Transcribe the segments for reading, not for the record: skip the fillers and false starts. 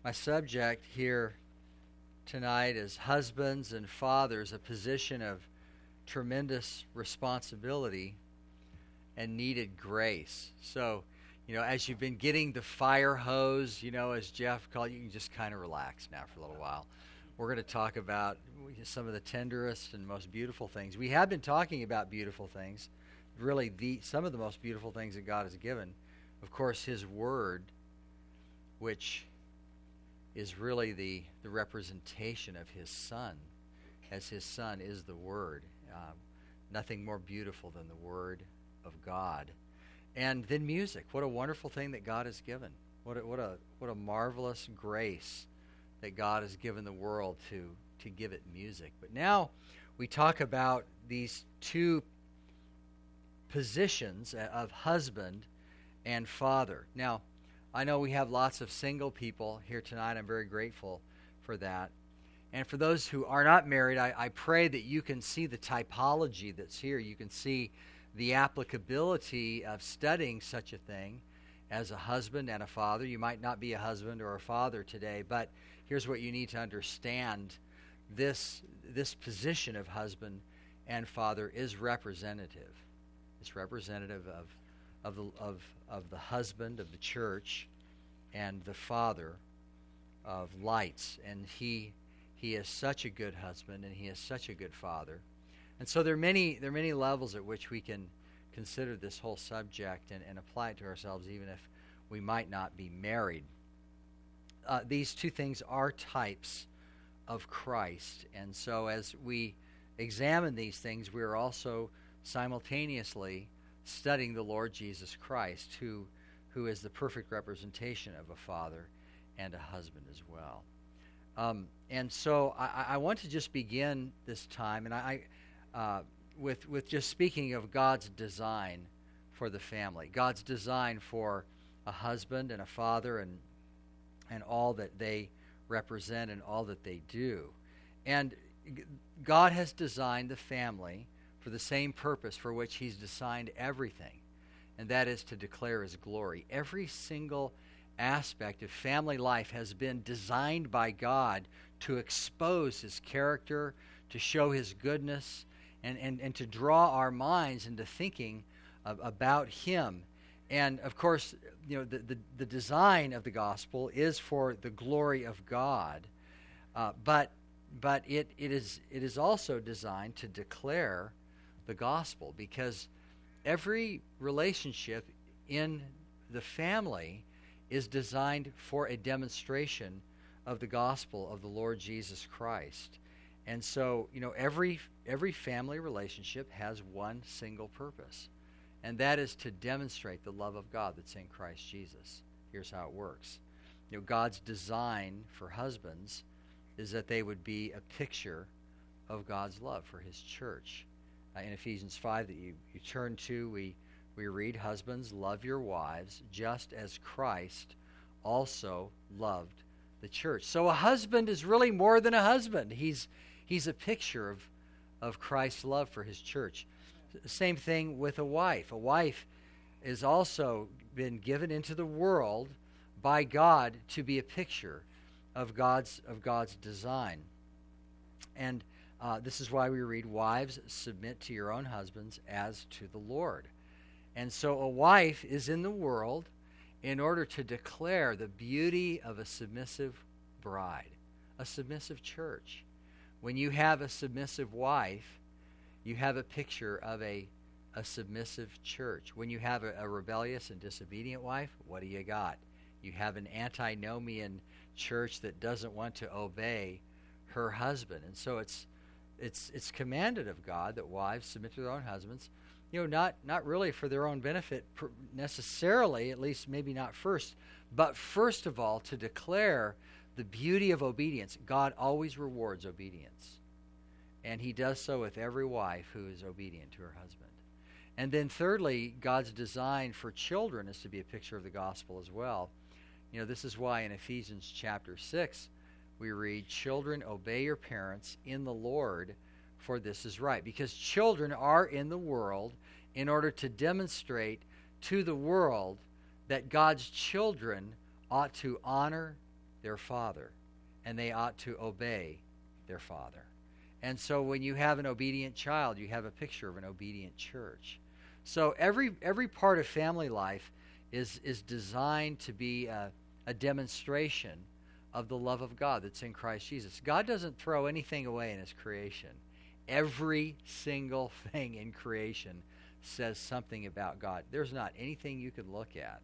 My subject here tonight is husbands and fathers, a position of tremendous responsibility and needed grace. So, as you've been getting the fire hose, as Jeff called, you can just kind of relax now for a little while. We're going to talk about some of the tenderest and most beautiful things. We have been talking about beautiful things, really some of the most beautiful things that God has given. Of course, His Word, which is really the representation of His Son, as His Son is the Word. Nothing more beautiful than the Word of God. And then music. What a wonderful thing that God has given. What a marvelous grace that God has given the world to give it music. But now we talk about these two positions of husband and father. Now, I know we have lots of single people here tonight. I'm very grateful for that. And for those who are not married, I pray that you can see the typology that's here. You can see the applicability of studying such a thing as a husband and a father. You might not be a husband or a father today, but here's what you need to understand. This position of husband and father is representative. It's representative of the husband of the church and the father of lights. And he is such a good husband and he is such a good father. And so there are many levels at which we can consider this whole subject and apply it to ourselves, even if we might not be married. These two things are types of Christ. And so as we examine these things, we are also simultaneously studying the Lord Jesus Christ, who is the perfect representation of a father and a husband as well. And so I want to just begin this time, and with just speaking of God's design for the family, God's design for a husband and a father and all that they represent and all that they do. And God has designed the family for the same purpose for which He's designed everything, and that is to declare His glory. Every single aspect of family life has been designed by God to expose His character, to show His goodness, and to draw our minds into thinking about Him. And of course, the design of the gospel is for the glory of God, but it is also designed to declare the gospel, because every relationship in the family is designed for a demonstration of the gospel of the Lord Jesus Christ. And so, every family relationship has one single purpose, and that is to demonstrate the love of God that's in Christ Jesus. Here's how it works. God's design for husbands is that they would be a picture of God's love for His church. In Ephesians 5 that you turn to, we read, "Husbands, love your wives, just as Christ also loved the church." So a husband is really more than a husband. He's a picture of Christ's love for His church. Same thing with a wife. A wife is also been given into the world by God to be a picture of God's design. And this is why we read, "Wives, submit to your own husbands as to the Lord." And so a wife is in the world in order to declare the beauty of a submissive bride, a submissive church. When you have a submissive wife, you have a picture of a submissive church. When you have a rebellious and disobedient wife, what do you got? You have an antinomian church that doesn't want to obey her husband. And so it's commanded of God that wives submit to their own husbands, not really for their own benefit necessarily, at least maybe not first, but first of all to declare the beauty of obedience. God always rewards obedience, and He does so with every wife who is obedient to her husband. And then thirdly, God's design for children is to be a picture of the gospel as well. This is why in Ephesians chapter 6 we read, "Children, obey your parents in the Lord, for this is right." Because children are in the world in order to demonstrate to the world that God's children ought to honor their father, and they ought to obey their father. And so when you have an obedient child, you have a picture of an obedient church. So every part of family life is designed to be a demonstration of the love of God that's in Christ Jesus. God doesn't throw anything away in his creation. Every single thing in creation says something about God. There's not anything you can look at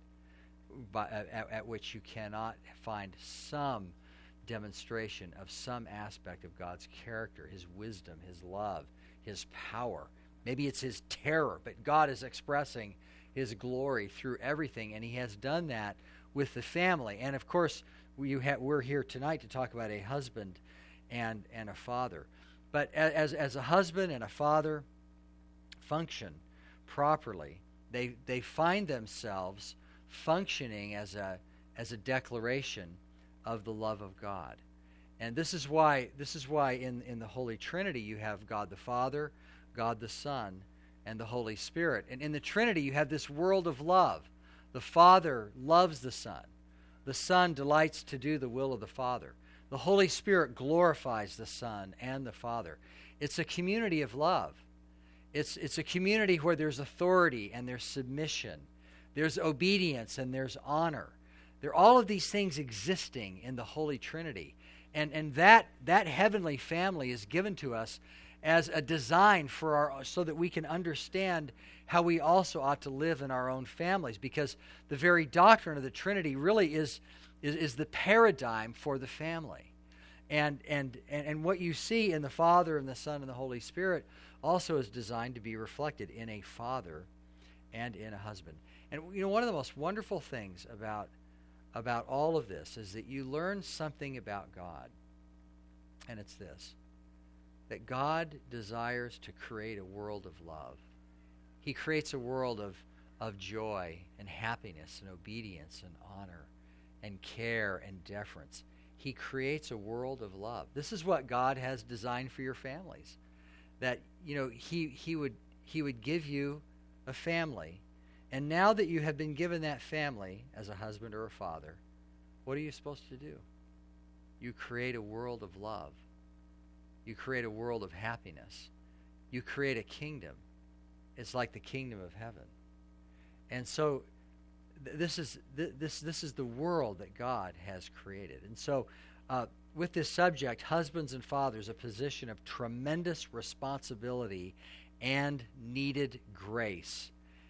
which you cannot find some demonstration of some aspect of God's character, his wisdom, his love, his power. Maybe it's his terror, but God is expressing his glory through everything, and he has done that with the family. And of course, we're here tonight to talk about a husband and a father. But as a husband and a father function properly, they find themselves functioning as a declaration of the love of God. And this is why in the Holy Trinity you have God the Father, God the Son, and the Holy Spirit. And in the Trinity you have this world of love. The Father loves the Son. The Son delights to do the will of the Father. The Holy Spirit glorifies the Son and the Father. It's a community of love. It's a community where there's authority and there's submission. There's obedience and there's honor. There are all of these things existing in the Holy Trinity. And that heavenly family is given to us as a design so that we can understand how we also ought to live in our own families, because the very doctrine of the Trinity really is the paradigm for the family. And what you see in the Father and the Son and the Holy Spirit also is designed to be reflected in a father and in a husband. And one of the most wonderful things about all of this is that you learn something about God. And it's this: that God desires to create a world of love. He creates a world of joy and happiness and obedience and honor and care and deference. He creates a world of love. This is what God has designed for your families. That he would give you a family. And now that you have been given that family as a husband or a father, what are you supposed to do? You create a world of love. You create a world of happiness. You create a kingdom. It's like the kingdom of heaven. And so this is the world that God has created. And so with this subject, husbands and fathers, a position of tremendous responsibility and needed grace,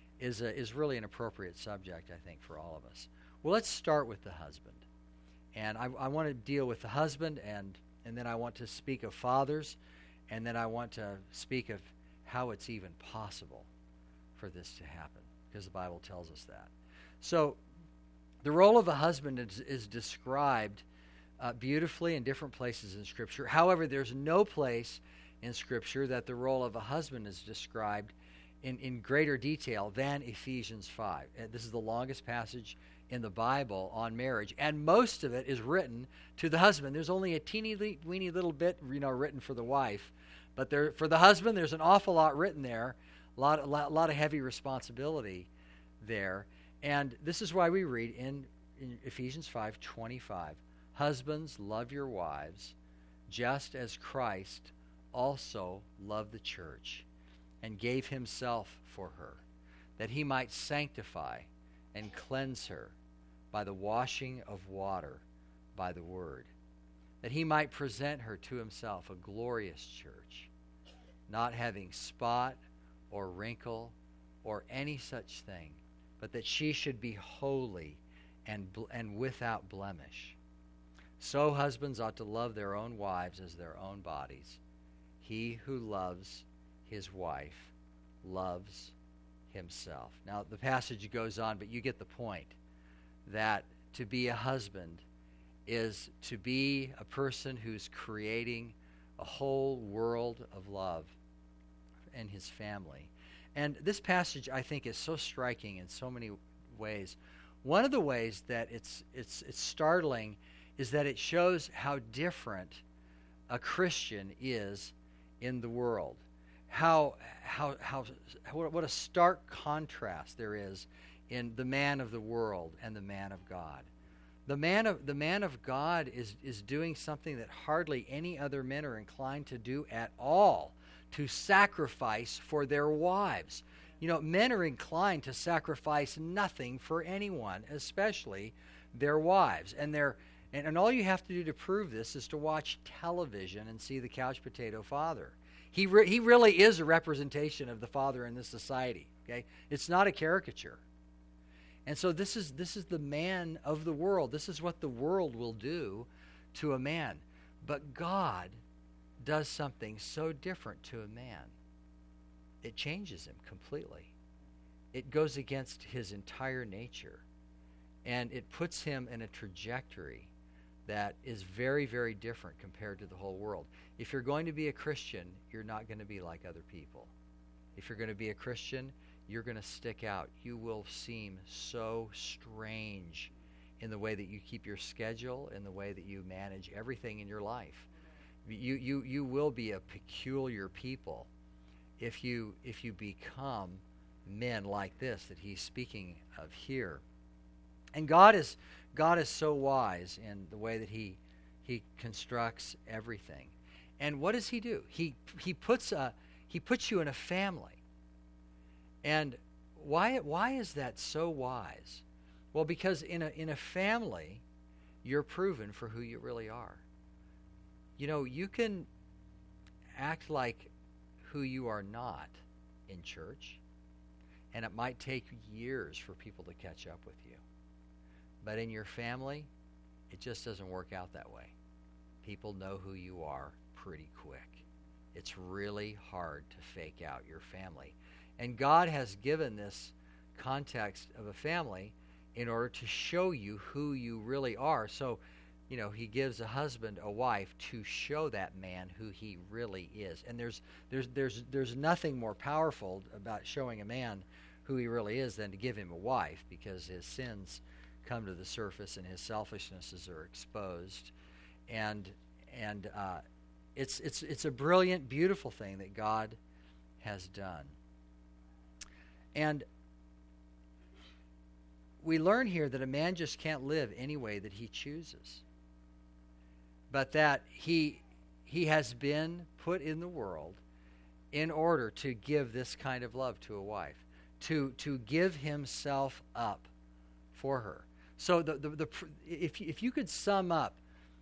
is really an appropriate subject, I think, for all of us. Well, let's start with the husband. And I want to deal with the husband, and then I want to speak of fathers, and then I want to speak of how it's even possible for this to happen, because the Bible tells us that. So the role of a husband is described beautifully in different places in Scripture. However, there's no place in Scripture that the role of a husband is described in greater detail than Ephesians 5. This is the longest passage in the Bible on marriage, and most of it is written to the husband. There's only a teeny-weeny little bit, written for the wife, but for the husband, there's an awful lot written there, a lot of heavy responsibility there. And this is why we read in Ephesians 5:25, "Husbands, love your wives, just as Christ also loved the church and gave himself for her, that he might sanctify and cleanse her by the washing of water by the word, that he might present her to himself a glorious church, not having spot or wrinkle or any such thing, but that she should be holy and without blemish. So husbands ought to love their own wives as their own bodies. He who loves his wife loves himself." Now, the passage goes on, but you get the point, that to be a husband is to be a person who's creating a whole world of love in his family. And this passage, I think, is so striking in so many ways. One of the ways that it's startling is that it shows how different a Christian is in the world. What a stark contrast there is in the man of the world and the man of God. The man of God is doing something that hardly any other men are inclined to do at all, to sacrifice for their wives. You know, men are inclined to sacrifice nothing for anyone, especially their wives. And all you have to do to prove this is to watch television and see the couch potato father. He really is a representation of the father in this society. Okay, it's not a caricature. And so this is the man of the world. This is what the world will do to a man. But God does something so different to a man. It changes him completely. It goes against his entire nature. And it puts him in a trajectory that is very, very different compared to the whole world. If you're going to be a Christian, you're not going to be like other people. If you're going to be a Christian, you're going to stick out. You will seem so strange in the way that you keep your schedule, in the way that you manage everything in your life. You will be a peculiar people if you become men like this that he's speaking of here. And God is so wise in the way that he constructs everything. And what does he do? He puts you in a family. And why is that so wise? Well, because in a family, you're proven for who you really are. You know, you can act like who you are not in church, and it might take years for people to catch up with you. But in your family, it just doesn't work out that way. People know who you are pretty quick. It's really hard to fake out your family. And God has given this context of a family in order to show you who you really are. So, you know, he gives a husband a wife to show that man who he really is. And there's nothing more powerful about showing a man who he really is than to give him a wife, because his sins come to the surface and his selfishnesses are exposed. And it's a brilliant, beautiful thing that God has done. And we learn here that a man just can't live any way that he chooses, but that he has been put in the world in order to give this kind of love to a wife, to give himself up for her. So if you could sum up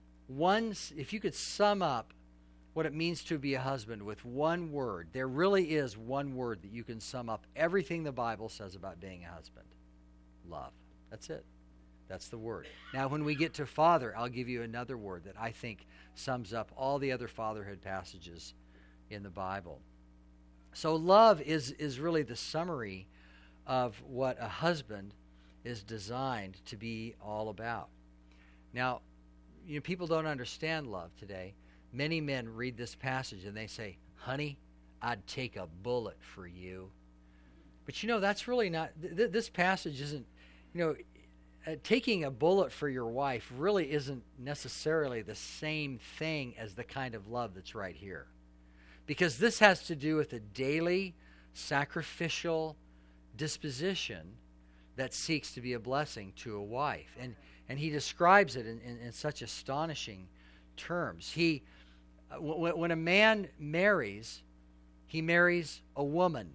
what it means to be a husband with one word, there really is one word that you can sum up everything the Bible says about being a husband. Love. That's it. That's the word. Now, when we get to father, I'll give you another word that I think sums up all the other fatherhood passages in the Bible. So love is really the summary of what a husband is designed to be all about. Now, you know, people don't understand love today. Many men read this passage and they say, "Honey, I'd take a bullet for you." But you know, that's really not, this passage isn't, you know, taking a bullet for your wife really isn't necessarily the same thing as the kind of love that's right here. Because this has to do with a daily sacrificial disposition that seeks to be a blessing to a wife. And he describes it in such astonishing terms. When a man marries, he marries a woman.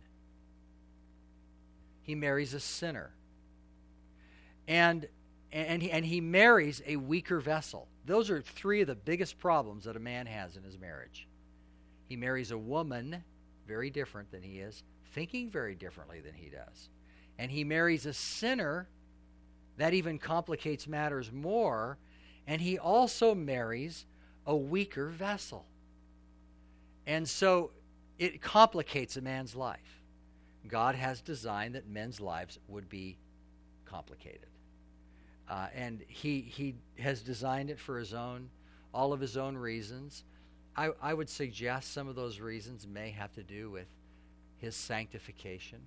He marries a sinner. And he marries a weaker vessel. Those are three of the biggest problems that a man has in his marriage. He marries a woman, very different than he is, thinking very differently than he does. And he marries a sinner, that even complicates matters more. And he also marries a weaker vessel. And so it complicates a man's life. God has designed that men's lives would be complicated. And he has designed it for all of his own reasons. I would suggest some of those reasons may have to do with his sanctification.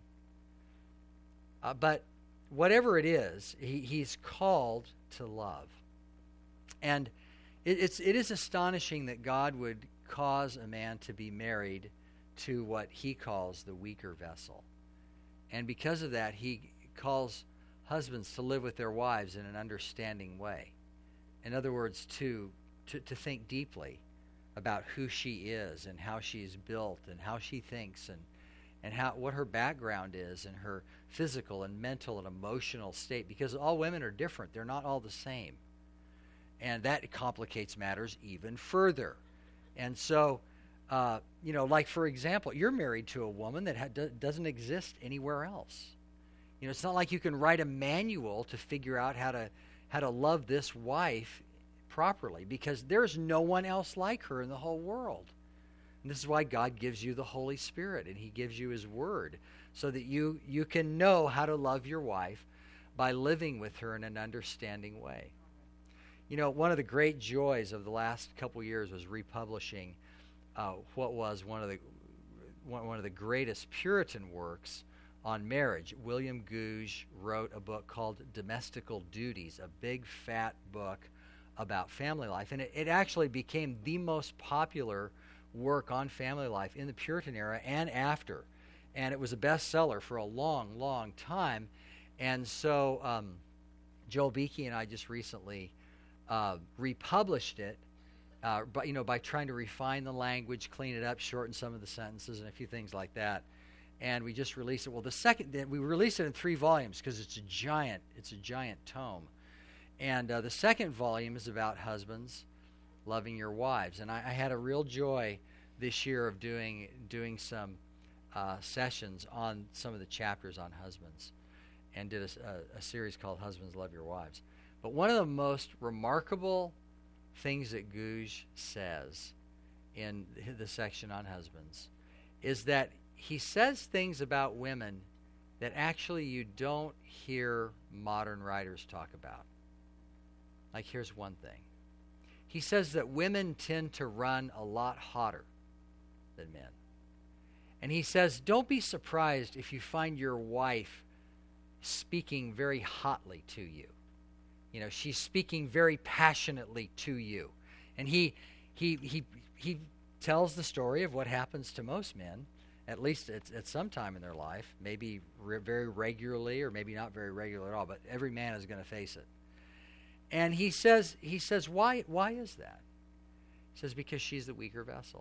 But whatever it is, he's called to love. And it is astonishing that God would cause a man to be married to what he calls the weaker vessel. And because of that, he calls husbands to live with their wives in an understanding way. In other words, to think deeply about who she is and how she's built and how she thinks and what her background is and her physical and mental and emotional state, because all women are different. They're not all the same. And that complicates matters even further. And so, like for example, you're married to a woman that doesn't exist anywhere else. It's not like you can write a manual to figure out how to love this wife properly, because there's no one else like her in the whole world. And this is why God gives you the Holy Spirit, and He gives you His Word, so that you can know how to love your wife by living with her in an understanding way. One of the great joys of the last couple years was republishing what was one of the greatest Puritan works on marriage. William Gouge wrote a book called Domestical Duties, a big fat book about family life. And it actually became the most popular work on family life in the Puritan era and after. And it was a bestseller for a long, long time. And so Joel Beakey and I just recently republished it, by trying to refine the language, clean it up, shorten some of the sentences, and a few things like that. And we just released it. Well, we released it in 3 volumes because it's a giant tome. And the second volume is about husbands loving your wives. And I had a real joy this year of doing some sessions on some of the chapters on husbands, and did a series called Husbands Love Your Wives. But one of the most remarkable things that Gouge says in the section on husbands is that he says things about women that actually you don't hear modern writers talk about. Like, here's one thing. He says that women tend to run a lot hotter than men. And he says, don't be surprised if you find your wife speaking very hotly to you. She's speaking very passionately to you. And he tells the story of what happens to most men, at least at some time in their life, maybe very regularly or maybe not very regularly at all, but every man is going to face it. And he says, why is that? He says, because she's the weaker vessel.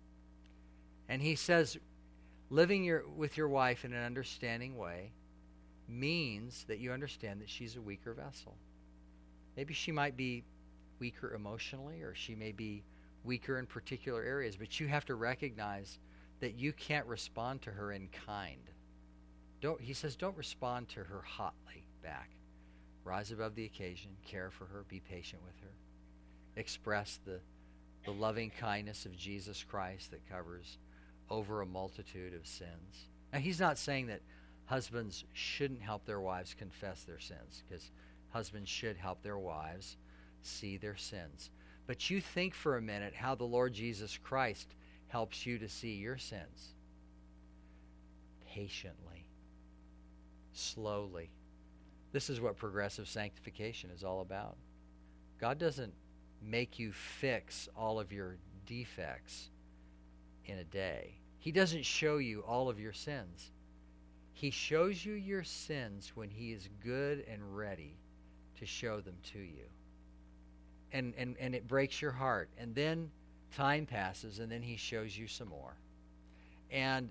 And he says, living with your wife in an understanding way means that you understand that she's a weaker vessel. Maybe she might be weaker emotionally, or she may be weaker in particular areas, but you have to recognize that you can't respond to her in kind. He says, don't respond to her hotly back. Rise above the occasion, care for her, be patient with her. Express the loving kindness of Jesus Christ that covers over a multitude of sins. Now, he's not saying that husbands shouldn't help their wives confess their sins, because husbands should help their wives see their sins. But you think for a minute how the Lord Jesus Christ helps you to see your sins. Patiently, slowly. This is what progressive sanctification is all about. God doesn't make you fix all of your defects in a day. He doesn't show you all of your sins. He shows you your sins when He is good and ready to show them to you. And it breaks your heart. And then time passes, and then He shows you some more. And,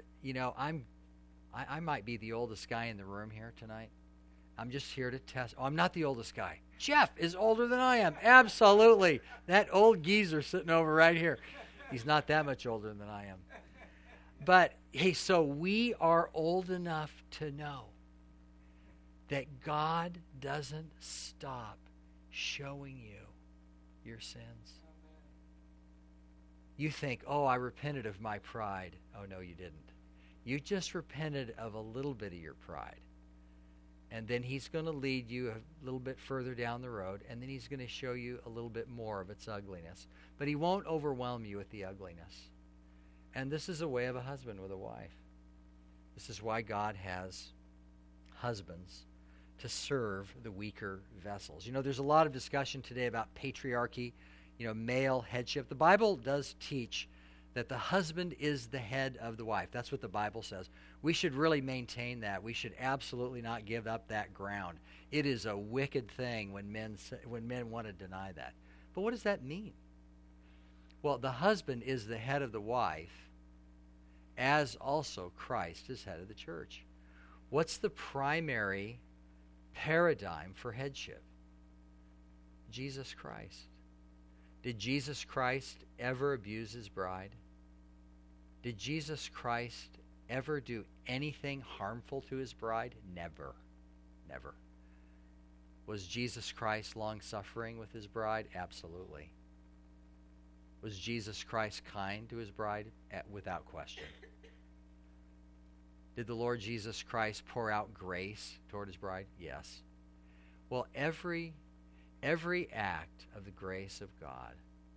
I might be the oldest guy in the room here tonight. I'm just here to test. Oh, I'm not the oldest guy. Jeff is older than I am. Absolutely. That old geezer sitting over right here. He's not that much older than I am. But, hey, so we are old enough to know that God doesn't stop showing you your sins. You think, oh, I repented of my pride. Oh, no, you didn't. You just repented of a little bit of your pride. And then He's going to lead you a little bit further down the road, and then He's going to show you a little bit more of its ugliness. But He won't overwhelm you with the ugliness. And this is a way of a husband with a wife. This is why God has husbands to serve the weaker vessels. There's a lot of discussion today about patriarchy, male headship. The Bible does teach that the husband is the head of the wife. That's what the Bible says. We should really maintain that. We should absolutely not give up that ground. It is a wicked thing when men want to deny that. But what does that mean? Well, the husband is the head of the wife, as also Christ is head of the church. What's the primary paradigm for headship? Jesus Christ. Did Jesus Christ ever abuse his bride? Did Jesus Christ ever do anything harmful to his bride? Never. Never. Was Jesus Christ long-suffering with his bride? Absolutely. Was Jesus Christ kind to his bride? Without question. Did the Lord Jesus Christ pour out grace toward his bride? Yes. Well, every act of the grace of God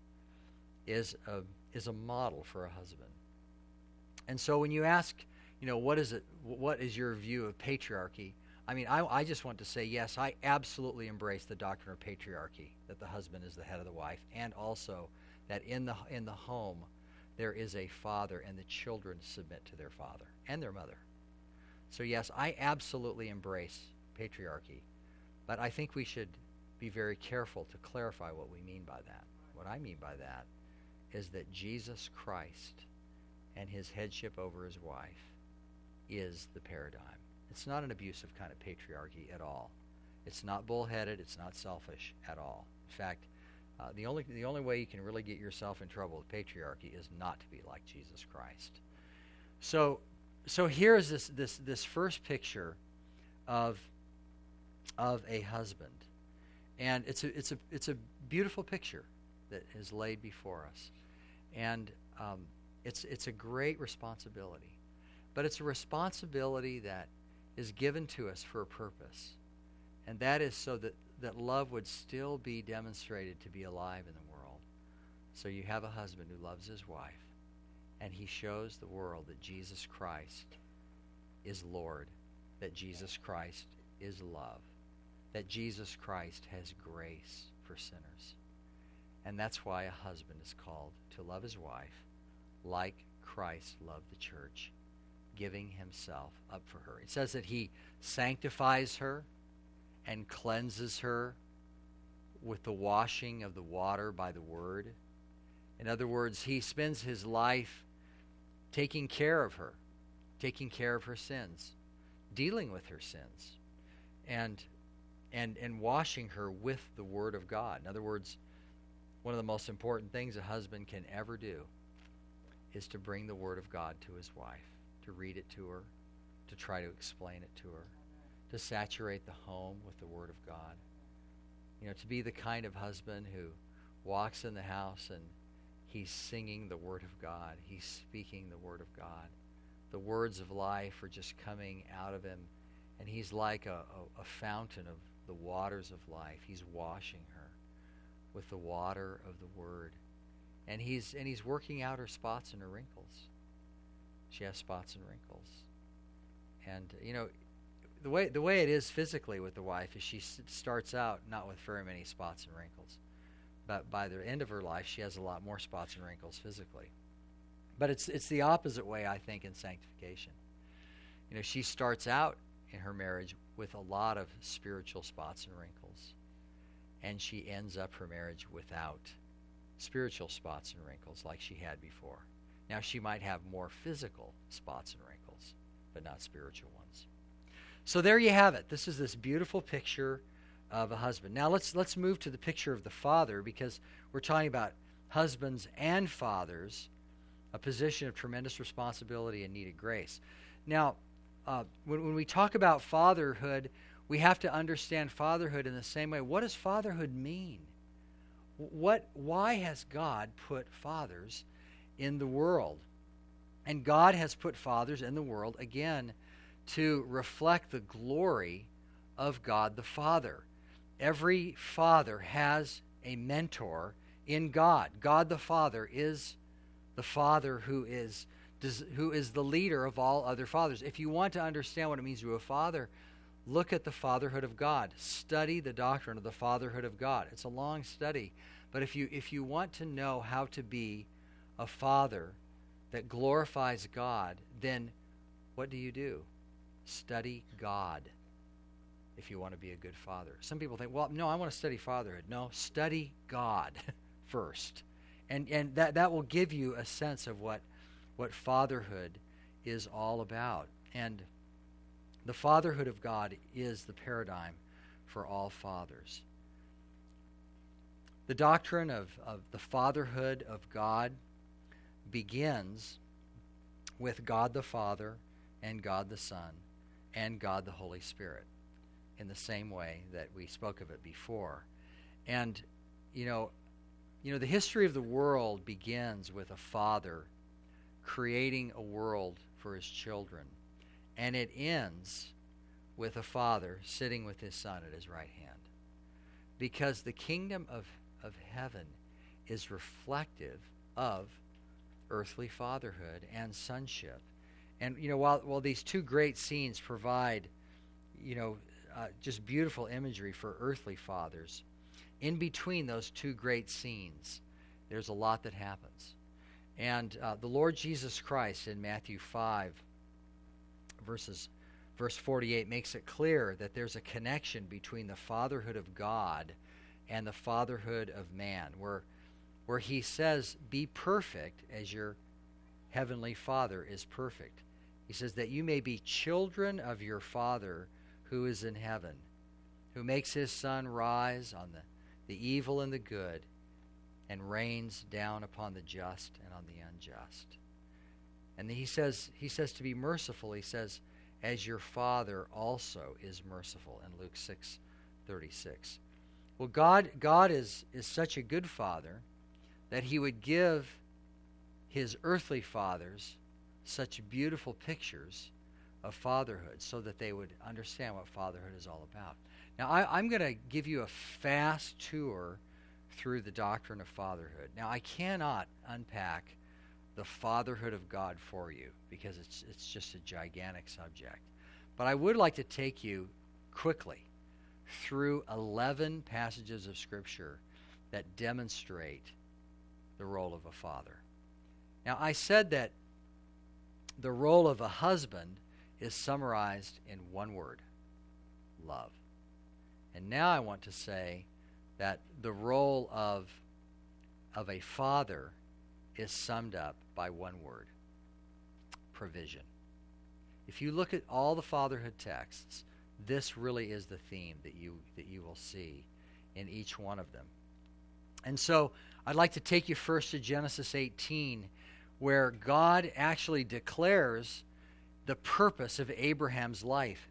is a model for a husband. And so when you ask, what is your view of patriarchy? I mean, I just want to say, yes, I absolutely embrace the doctrine of patriarchy, that the husband is the head of the wife, and also that in the home there is a father and the children submit to their father and their mother. So yes, I absolutely embrace patriarchy, but I think we should be very careful to clarify what we mean by that. What I mean by that is that Jesus Christ and his headship over his wife is the paradigm. It's not an abusive kind of patriarchy at all. It's not bullheaded. It's not selfish at all. In fact, the only way you can really get yourself in trouble with patriarchy is not to be like Jesus Christ. So here is this first picture of a husband, and it's a beautiful picture that is laid before us, and it's a great responsibility, but it's a responsibility that is given to us for a purpose, and that is so that love would still be demonstrated to be alive in the world. So you have a husband who loves his wife, and he shows the world that Jesus Christ is Lord, that Jesus Christ is love, that Jesus Christ has grace for sinners. And that's why a husband is called to love his wife like Christ loved the church, giving himself up for her. It says that he sanctifies her and cleanses her with the washing of the water by the word. In other words, he spends his life taking care of her sins, dealing with her sins, and washing her with the Word of God. In other words, one of the most important things a husband can ever do is to bring the Word of God to his wife, to read it to her, to try to explain it to her, to saturate the home with the Word of God. To be the kind of husband who walks in the house and he's singing the Word of God. He's speaking the Word of God. The words of life are just coming out of him, and he's like a fountain of the waters of life. He's washing her with the water of the Word, and he's working out her spots and her wrinkles. She has spots and wrinkles, and the way it is physically with the wife is she starts out not with very many spots and wrinkles, but by the end of her life she has a lot more spots and wrinkles physically. But it's the opposite way, I think, in sanctification. She starts out in her marriage with a lot of spiritual spots and wrinkles, and she ends up her marriage without spiritual spots and wrinkles like she had before. Now, she might have more physical spots and wrinkles, but not spiritual ones. So there you have it. This is this beautiful picture of a husband. Now let's move to the picture of the father, because we're talking about husbands and fathers, a position of tremendous responsibility and needed grace. Now, when we talk about fatherhood, we have to understand fatherhood in the same way. What does fatherhood mean? Why has God put fathers in the world? And God has put fathers in the world, again, to reflect the glory of God the Father. Every father has a mentor in God. God the Father is the Father who is the leader of all other fathers. If you want to understand what it means to be a father, look at the fatherhood of God. Study the doctrine of the fatherhood of God. It's a long study, but if you want to know how to be a father that glorifies God, then what do? Study God if you want to be a good father. Some people think, well, no, I want to study fatherhood. No, study God first. And that will give you a sense of what fatherhood is all about. And the fatherhood of God is the paradigm for all fathers. The doctrine of the fatherhood of God begins with God the Father and God the Son and God the Holy Spirit in the same way that we spoke of it before. And, the history of the world begins with a father creating a world for his children. And it ends with a father sitting with his son at his right hand. Because the kingdom of heaven is reflective of earthly fatherhood and sonship. And, while these two great scenes provide, just beautiful imagery for earthly fathers, in between those two great scenes, there's a lot that happens. And the Lord Jesus Christ in Matthew 5, verse 48, makes it clear that there's a connection between the fatherhood of God and the fatherhood of man, where he says, be perfect as your heavenly Father is perfect. He says that you may be children of your Father who is in heaven, who makes his sun rise on the evil and the good, and rains down upon the just and on the unjust. And he says to be merciful, he says, as your Father also is merciful in Luke 6:36. Well, God is such a good Father that he would give his earthly fathers such beautiful pictures of fatherhood so that they would understand what fatherhood is all about. Now, I'm going to give you a fast tour through the doctrine of fatherhood. Now, I cannot unpack the fatherhood of God for you because it's just a gigantic subject. But I would like to take you quickly through 11 passages of Scripture that demonstrate the role of a father. Now, I said that the role of a husband is summarized in one word: love. And now I want to say that the role of a father is summed up by one word: provision. If you look at all the fatherhood texts, this really is the theme that you will see in each one of them. And so I'd like to take you first to Genesis 18, where God actually declares the purpose of Abraham's life.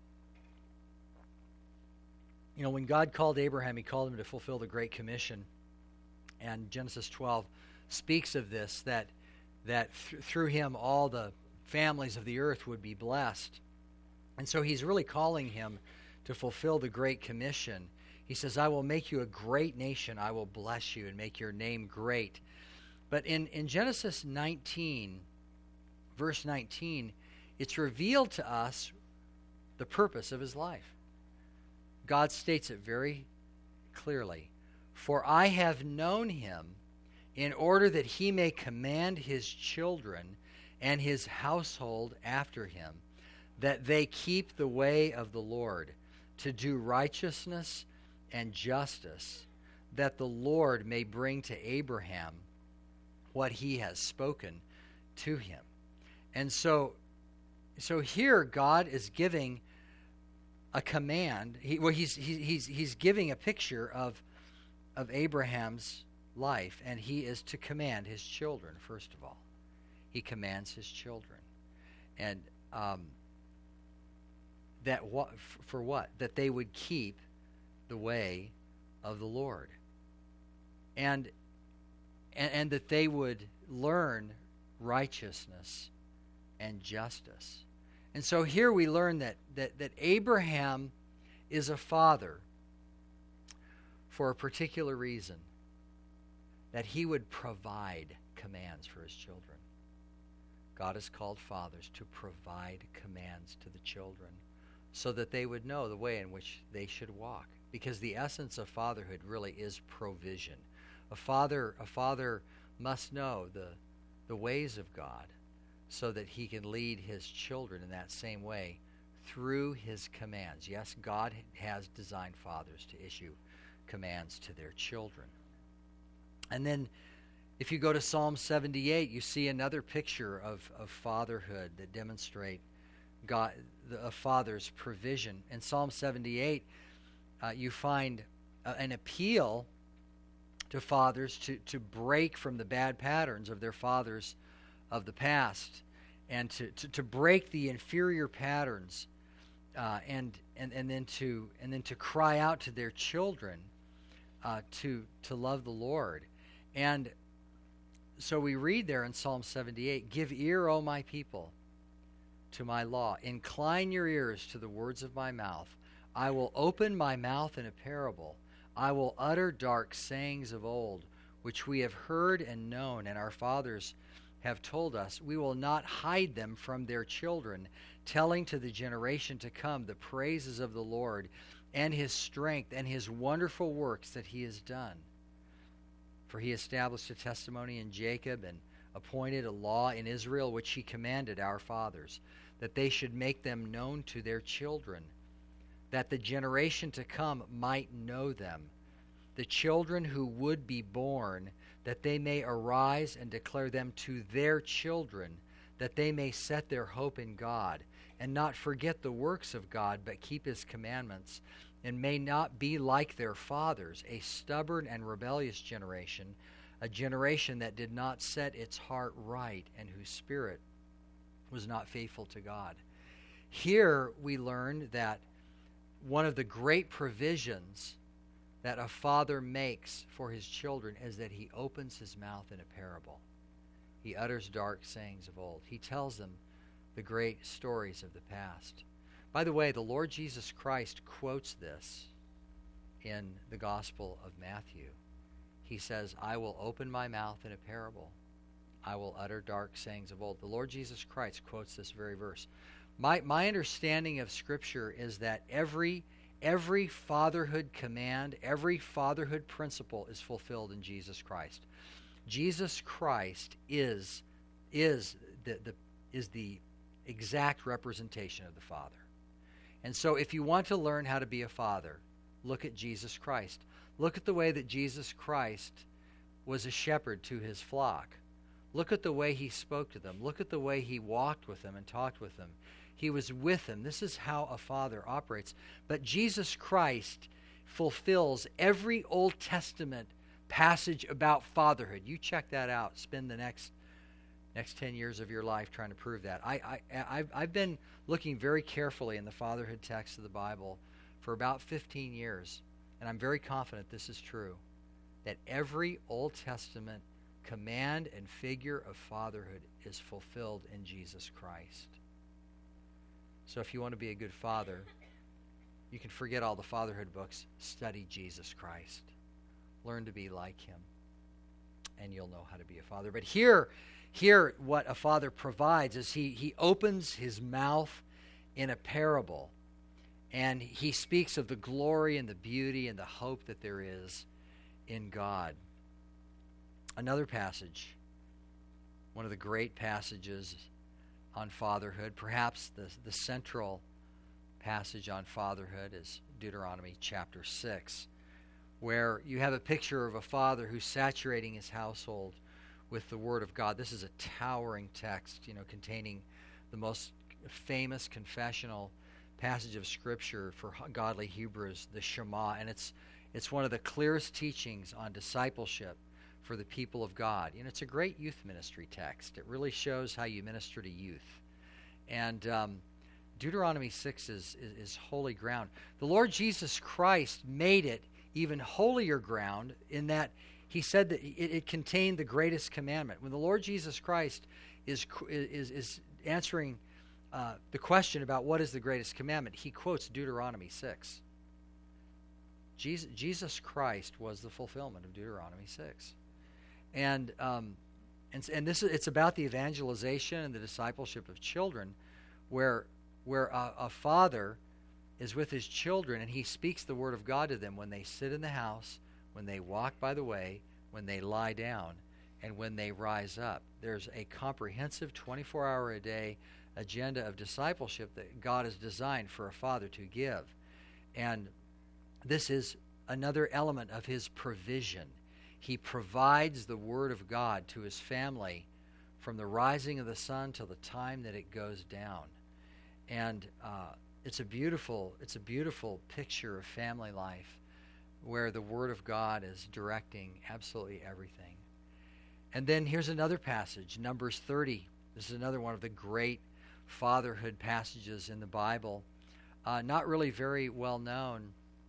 When God called Abraham, he called him to fulfill the Great Commission. And Genesis 12 speaks of this, that through him all the families of the earth would be blessed. And so he's really calling him to fulfill the Great Commission. He says, I will make you a great nation. I will bless you and make your name great. But in Genesis 19, verse 19, it's revealed to us the purpose of his life. God states it very clearly. For I have known him in order that he may command his children and his household after him, that they keep the way of the Lord, to do righteousness and justice, that the Lord may bring to Abraham what he has spoken to him. And so here God is giving a command. He's giving a picture of Abraham's life, and he is to command his children. First of all, he commands his children, and for what? That they would keep the way of the Lord, and that they would learn righteousness and justice. And so here we learn that Abraham is a father for a particular reason, that he would provide commands for his children. God has called fathers to provide commands to the children so that they would know the way in which they should walk. Because the essence of fatherhood really is provision. A father must know the the ways of God so that he can lead his children in that same way through his commands. Yes, God has designed fathers to issue commands to their children. And then if you go to Psalm 78, you see another picture of fatherhood that demonstrate God, a father's provision. In Psalm 78, you find an appeal to fathers to break from the bad patterns of their fathers of the past, and to break the inferior patterns, and then to cry out to their children to love the Lord. And so we read there in Psalm 78, "Give ear, O my people, to my law. Incline your ears to the words of my mouth. I will open my mouth in a parable. I will utter dark sayings of old, which we have heard and known, and our fathers have told us. We will not hide them from their children, telling to the generation to come the praises of the Lord and his strength and his wonderful works that he has done. For he established a testimony in Jacob and appointed a law in Israel, which he commanded our fathers, that they should make them known to their children, that the generation to come might know them, the children who would be born, that they may arise and declare them to their children, that they may set their hope in God, and not forget the works of God, but keep his commandments, and may not be like their fathers, a stubborn and rebellious generation, a generation that did not set its heart right, and whose spirit was not faithful to God." Here we learn that one of the great provisions that a father makes for his children is that he opens his mouth in a parable. He utters dark sayings of old. He tells them the great stories of the past. By the way, the Lord Jesus Christ quotes this in the Gospel of Matthew. He says, "I will open my mouth in a parable. I will utter dark sayings of old." The Lord Jesus Christ quotes this very verse. My understanding of Scripture is that every fatherhood command, every fatherhood principle is fulfilled in Jesus Christ. Jesus Christ is the exact representation of the Father. And so if you want to learn how to be a father, look at Jesus Christ. Look at the way that Jesus Christ was a shepherd to his flock. Look at the way he spoke to them. Look at the way he walked with them and talked with them. He was with them. This is how a father operates. But Jesus Christ fulfills every Old Testament passage about fatherhood. You check that out. Spend the next 10 years of your life trying to prove that. I've been looking very carefully in the fatherhood text of the Bible for about 15 years, and I'm very confident this is true, that every Old Testament command and figure of fatherhood is fulfilled in Jesus Christ. So if you want to be a good father, you can forget all the fatherhood books. Study Jesus Christ. Learn to be like him, and you'll know how to be a father. But here what a father provides is he opens his mouth in a parable, and he speaks of the glory and the beauty and the hope that there is in God. Another passage, one of the great passages on fatherhood, perhaps the central passage on fatherhood, is Deuteronomy chapter 6, where you have a picture of a father who's saturating his household with the Word of God. This is a towering text, containing the most famous confessional passage of Scripture for godly Hebrews, the Shema, and it's one of the clearest teachings on discipleship for the people of God. It's a great youth ministry text. It really shows how you minister to youth. And Deuteronomy 6 is holy ground. The Lord Jesus Christ made it even holier ground in that he said that it contained the greatest commandment. When the Lord Jesus Christ is answering the question about what is the greatest commandment, he quotes Deuteronomy 6. Jesus Christ was the fulfillment of Deuteronomy 6. And it's about the evangelization and the discipleship of children, where a father is with his children and he speaks the word of God to them when they sit in the house, when they walk by the way, when they lie down, and when they rise up. there's a comprehensive 24-hour-a-day agenda of discipleship that God has designed for a father to give. And this is another element of his provision. He provides the Word of God to his family from the rising of the sun till the time that it goes down. And it's a beautiful picture of family life where the Word of God is directing absolutely everything. And then here's another passage, Numbers 30. This is another one of the great fatherhood passages in the Bible. Not really very well known.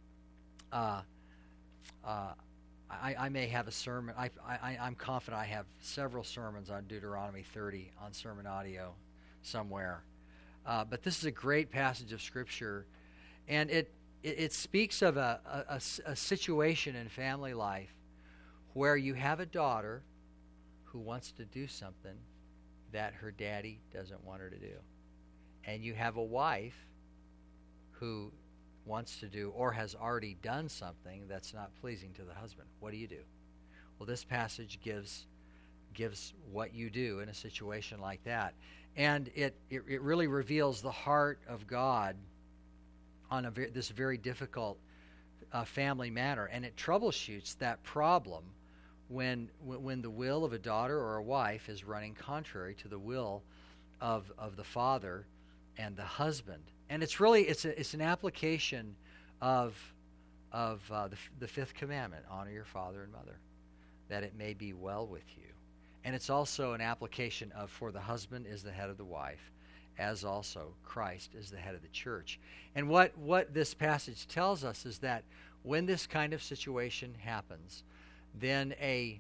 I may have a sermon. I'm confident I have several sermons on Deuteronomy 30 on sermon audio somewhere. But this is a great passage of Scripture, and it speaks of a situation in family life where you have a daughter who wants to do something that her daddy doesn't want her to do. And you have a wife who wants to do or has already done something that's not pleasing to the husband. What do you do? Well, this passage gives what you do in a situation like that. And it really reveals the heart of God on this very difficult family matter. And it troubleshoots that problem when the will of a daughter or a wife is running contrary to the will of the father and the husband. And it's really it's an application of the fifth commandment: honor your father and mother, that it may be well with you. And it's also an application of, for the husband is the head of the wife, as also Christ is the head of the church. And what this passage tells us is that when this kind of situation happens, then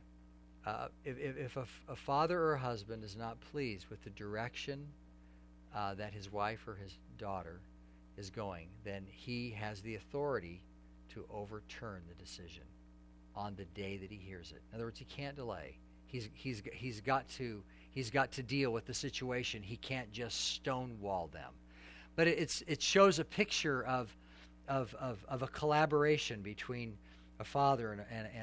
if a father or a husband is not pleased with the direction that his wife or his daughter is going, then he has the authority to overturn the decision on the day that he hears it. In other words, he can't delay. He's got to deal with the situation. He can't just stonewall them. But it shows a picture of a collaboration between a father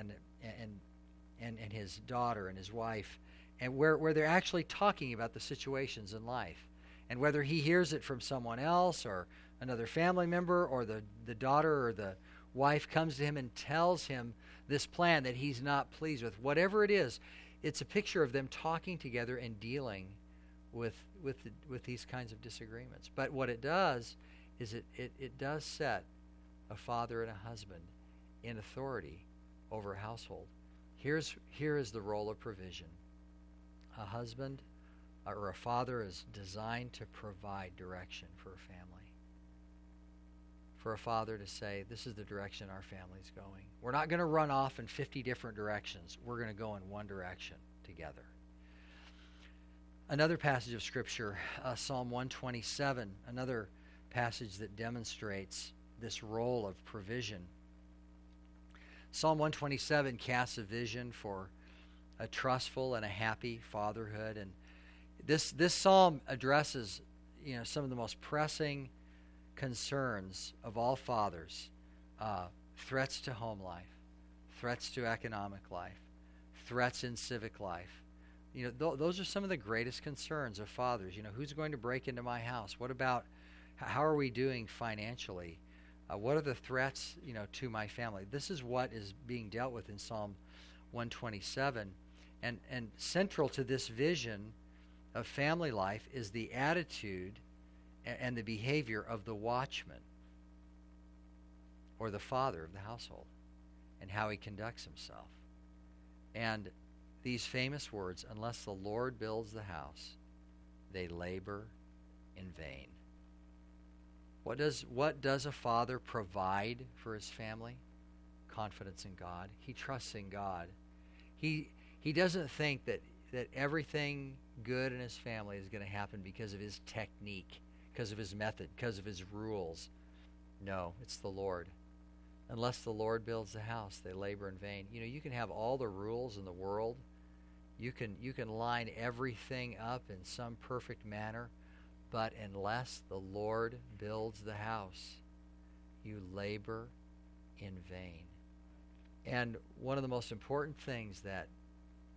and his daughter and his wife, and where they're actually talking about the situations in life. And whether he hears it from someone else or another family member, or the daughter or the wife comes to him and tells him this plan that he's not pleased with, whatever it is, it's a picture of them talking together and dealing with these kinds of disagreements. But what it does is it does set a father and a husband in authority over a household. Here is the role of provision. A husband or a father is designed to provide direction for a family. For a father to say, this is the direction our family's going. We're not going to run off in 50 different directions. We're going to go in one direction together. Another passage of Scripture, Psalm 127, another passage that demonstrates this role of provision. Psalm 127 casts a vision for a trustful and a happy fatherhood. And this psalm addresses, some of the most pressing concerns of all fathers: threats to home life, threats to economic life, threats in civic life. Those are some of the greatest concerns of fathers. Who's going to break into my house? What about, how are we doing financially? What are the threats, to my family? This is what is being dealt with in Psalm 127. And central to this vision of family life is the attitude and the behavior of the watchman, or the father of the household, and how he conducts himself. And these famous words, unless the Lord builds the house, they labor in vain. What does a father provide for his family? Confidence in God. He trusts in God. He doesn't think that everything good in his family is going to happen because of his technique, because of his method, because of his rules. No, it's the Lord. Unless the Lord builds the house, they labor in vain. You can have all the rules in the world. You can line everything up in some perfect manner, but unless the Lord builds the house, you labor in vain. And one of the most important things that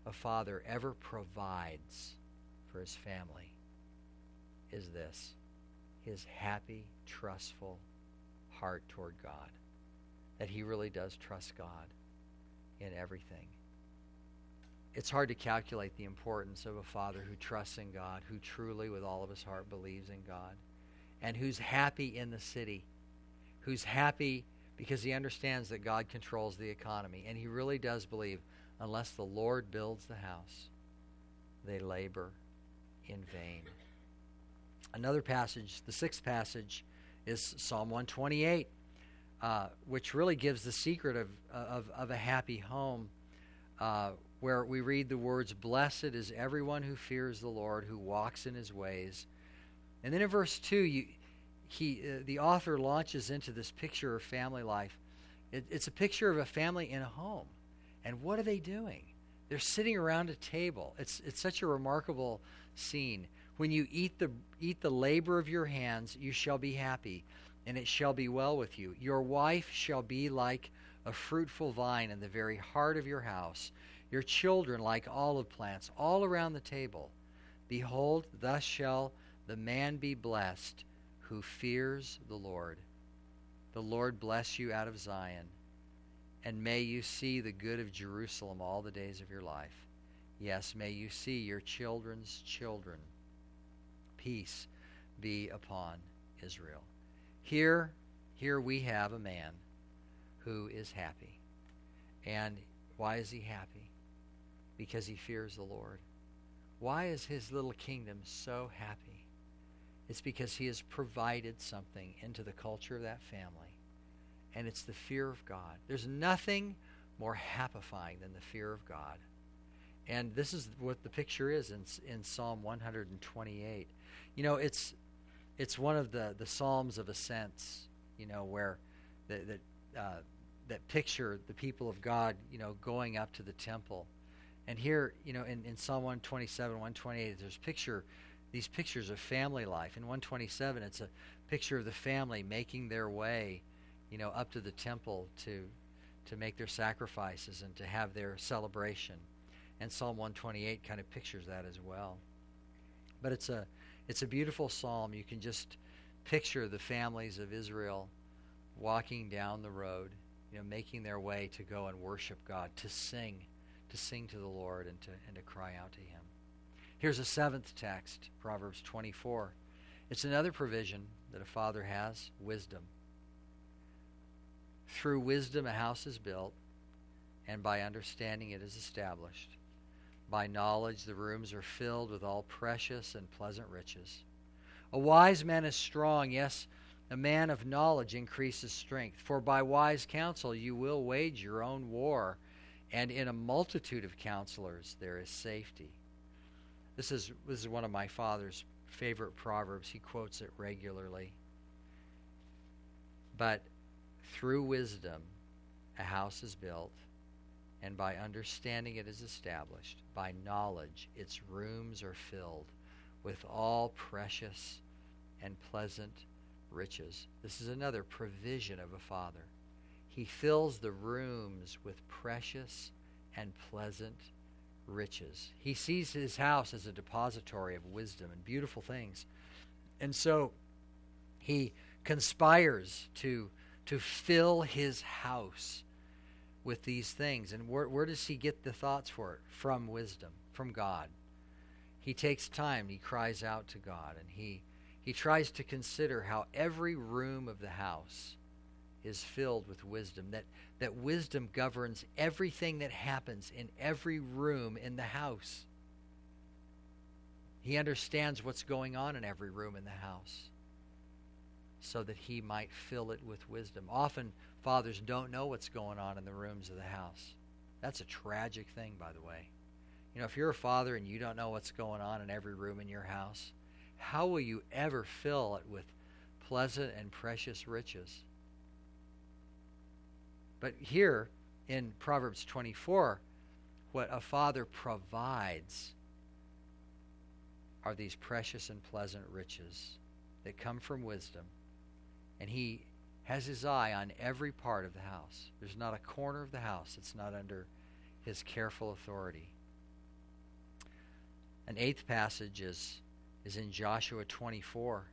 a father ever provides for his family is this: his happy, trustful heart toward God. That he really does trust God in everything. It's hard to calculate the importance of a father who trusts in God, who truly with all of his heart believes in God, and who's happy in the city, who's happy because he understands that God controls the economy. And he really does believe, unless the Lord builds the house, they labor in vain. Another passage, the sixth passage, is Psalm 128, which really gives the secret of a happy home, where we read the words, "Blessed is everyone who fears the Lord, who walks in his ways." And then in verse 2, the author launches into this picture of family life. It's a picture of a family in a home. And what are they doing? They're sitting around a table. It's such a remarkable scene. When you eat the labor of your hands, you shall be happy, and it shall be well with you. Your wife shall be like a fruitful vine in the very heart of your house, your children like olive plants all around the table. Behold, thus shall the man be blessed who fears the Lord. The Lord bless you out of Zion, and may you see the good of Jerusalem all the days of your life. Yes, may you see your children's children. Peace be upon Israel. Here we have a man who is happy. And why is he happy? Because he fears the Lord. Why is his little kingdom so happy? It's because he has provided something into the culture of that family. And it's the fear of God. There's nothing more happifying than the fear of God. And this is what the picture is in Psalm 128. You know, it's one of the Psalms of Ascents, you know, where that picture the people of God, you know, going up to the temple. And here, you know, in Psalm 127, 128, there's these pictures of family life. In 127, it's a picture of the family making their way, you know, up to the temple to make their sacrifices and to have their celebration. And Psalm 128 kind of pictures that as well. But it's a beautiful psalm. You can just picture the families of Israel walking down the road, you know, making their way to go and worship God, to sing to the Lord and to cry out to him. Here's a seventh text, Proverbs 24. It's another provision that a father has, wisdom. Through wisdom a house is built, and by understanding it is established. By knowledge the rooms are filled with all precious and pleasant riches. A wise man is strong, yes, a man of knowledge increases strength. For by wise counsel you will wage your own war, and in a multitude of counselors there is safety. This is one of my father's favorite proverbs. He quotes it regularly. But through wisdom a house is built, and by understanding it is established. By knowledge its rooms are filled with all precious and pleasant riches. This is another provision of a father. He fills the rooms with precious and pleasant riches. He sees his house as a depository of wisdom and beautiful things. And so he conspires to fill his house with these things. And where does he get the thoughts for it? From wisdom, from God. He takes time, he cries out to God, and he tries to consider how every room of the house is filled with wisdom, that wisdom governs everything that happens in every room in the house. He understands what's going on in every room in the house so that he might fill it with wisdom. Often fathers don't know what's going on in the rooms of the house. That's a tragic thing, by the way. You know, if you're a father and you don't know what's going on in every room in your house, how will you ever fill it with pleasant and precious riches? But here in Proverbs 24, what a father provides are these precious and pleasant riches that come from wisdom. And he has his eye on every part of the house. There's not a corner of the house that's not under his careful authority. An eighth passage is in Joshua 24.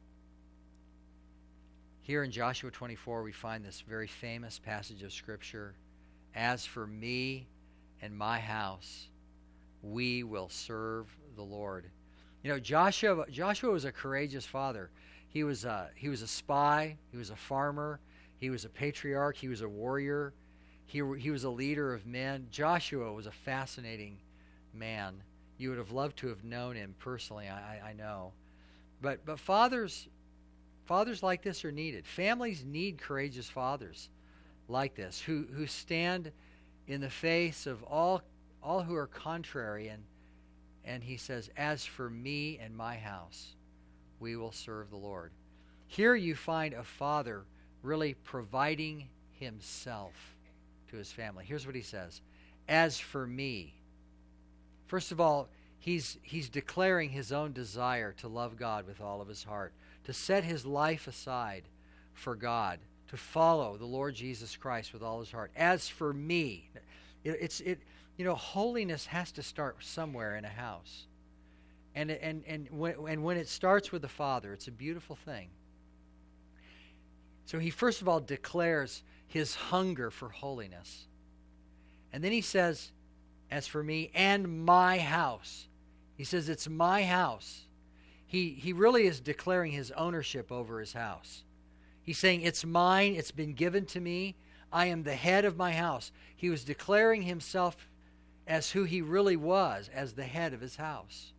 Here in Joshua 24, we find this very famous passage of Scripture. As for me and my house, we will serve the Lord. You know, Joshua was a courageous father. He was a spy. He was a farmer. He was a patriarch. He was a warrior. He was a leader of men. Joshua was a fascinating man. You would have loved to have known him personally, I know. But fathers like this are needed. Families need courageous fathers like this who stand in the face of all who are contrary, and he says, as for me and my house, we will serve the Lord. Here you find a father really providing himself to his family. Here's what he says. As for me. First of all, he's declaring his own desire to love God with all of his heart, to set his life aside for God, to follow the Lord Jesus Christ with all his heart. As for me, holiness has to start somewhere in a house. And when it starts with the father, it's a beautiful thing. So he first of all declares his hunger for holiness. And then he says, as for me and my house. He says, it's my house. He really is declaring his ownership over his house. He's saying, it's mine, it's been given to me. I am the head of my house. He was declaring himself as who he really was, as the head of his house.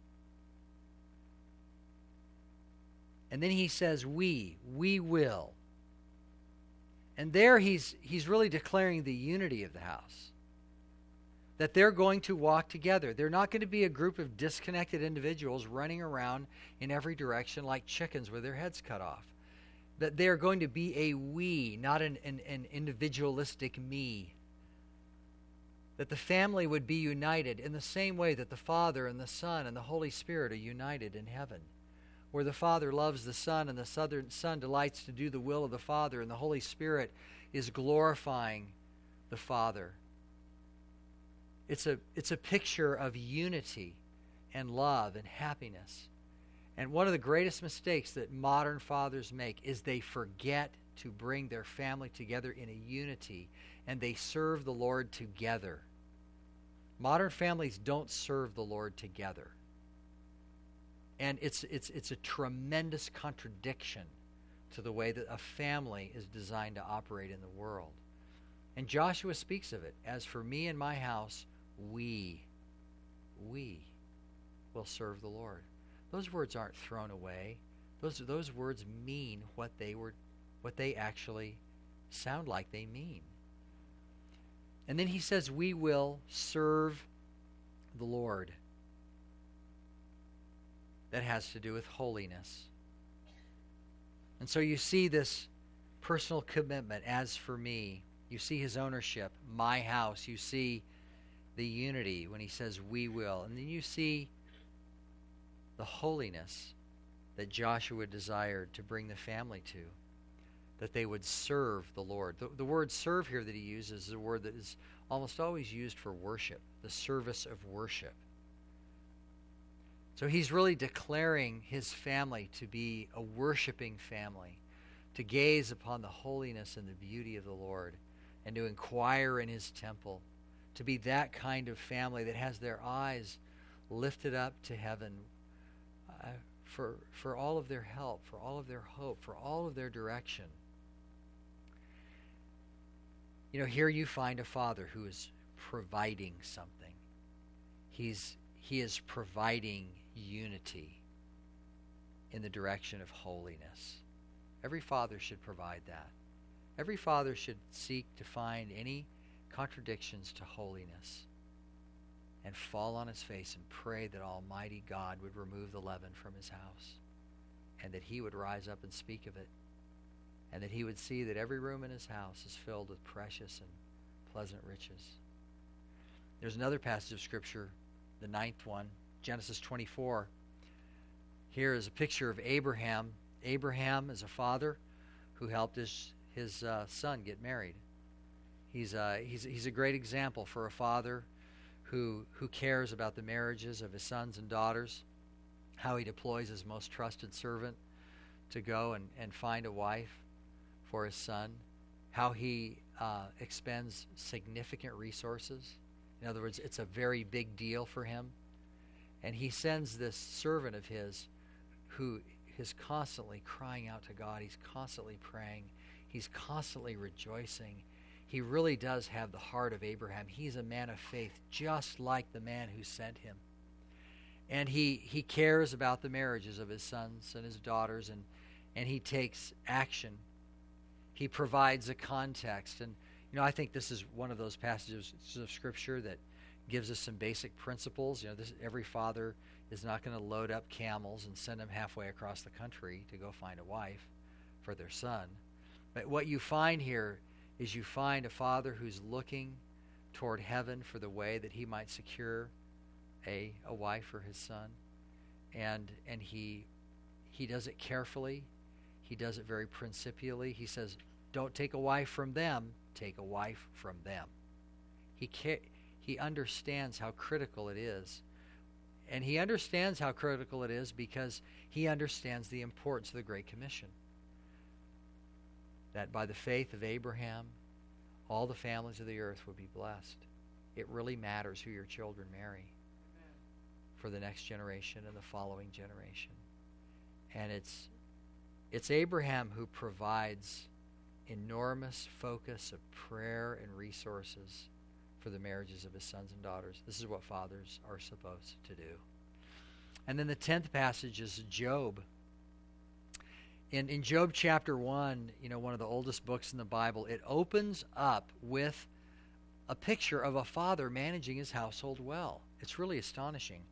And then he says, we will. And there he's really declaring the unity of the house. That they're going to walk together. They're not going to be a group of disconnected individuals running around in every direction like chickens with their heads cut off. That they're going to be a we, not an individualistic me. That the family would be united in the same way that the Father and the Son and the Holy Spirit are united in heaven. Where the Father loves the Son and the Son delights to do the will of the Father, and the Holy Spirit is glorifying the Father. It's a picture of unity and love and happiness. And one of the greatest mistakes that modern fathers make is they forget to bring their family together in a unity, and they serve the Lord together. Modern families don't serve the Lord together. And it's a tremendous contradiction to the way that a family is designed to operate in the world. And Joshua speaks of it. As for me and my house, we will serve the Lord. Those words aren't thrown away. Those words mean what they actually sound like they mean. And then he says, we will serve the Lord. That has to do with holiness. And so you see this personal commitment, as for me. You see his ownership, my house. You see the unity when he says we will. And then you see the holiness that Joshua desired to bring the family to, that they would serve the Lord. The word serve here that he uses is a word that is almost always used for worship, the service of worship. So he's really declaring his family to be a worshiping family, to gaze upon the holiness and the beauty of the Lord, and to inquire in his temple, to be that kind of family that has their eyes lifted up to heaven for all of their help, for all of their hope, for all of their direction. You know, here you find a father who is providing something. He is providing unity in the direction of holiness. Every father should provide that. Every father should seek to find any contradictions to holiness and fall on his face and pray that Almighty God would remove the leaven from his house, and that he would rise up and speak of it, and that he would see that every room in his house is filled with precious and pleasant riches. There's another passage of Scripture, the ninth one, Genesis 24. Here is a picture of Abraham. Abraham is a father who helped his son get married. He's a great example for a father who cares about the marriages of his sons and daughters, how he deploys his most trusted servant to go and find a wife for his son, how he expends significant resources. In other words, it's a very big deal for him. And he sends this servant of his who is constantly crying out to God. He's constantly praying. He's constantly rejoicing. He really does have the heart of Abraham. He's a man of faith, just like the man who sent him. And he cares about the marriages of his sons and his daughters, and he takes action. He provides a context. And, I think this is one of those passages of Scripture that gives us some basic principles. Every father is not going to load up camels and send them halfway across the country to go find a wife for their son. But what you find here is you find a father who's looking toward heaven for the way that he might secure a wife for his son. And he does it carefully. He does it very principially. He says, don't take a wife from them, take a wife from them. He understands how critical it is. And he understands how critical it is because he understands the importance of the Great Commission. That by the faith of Abraham, all the families of the earth would be blessed. It really matters who your children marry for the next generation and the following generation. And it's Abraham who provides enormous focus of prayer and resources for the marriages of his sons and daughters. This is what fathers are supposed to do. And then the 10th passage is Job. In Job chapter 1, one of the oldest books in the Bible, it opens up with a picture of a father managing his household well. It's really astonishing.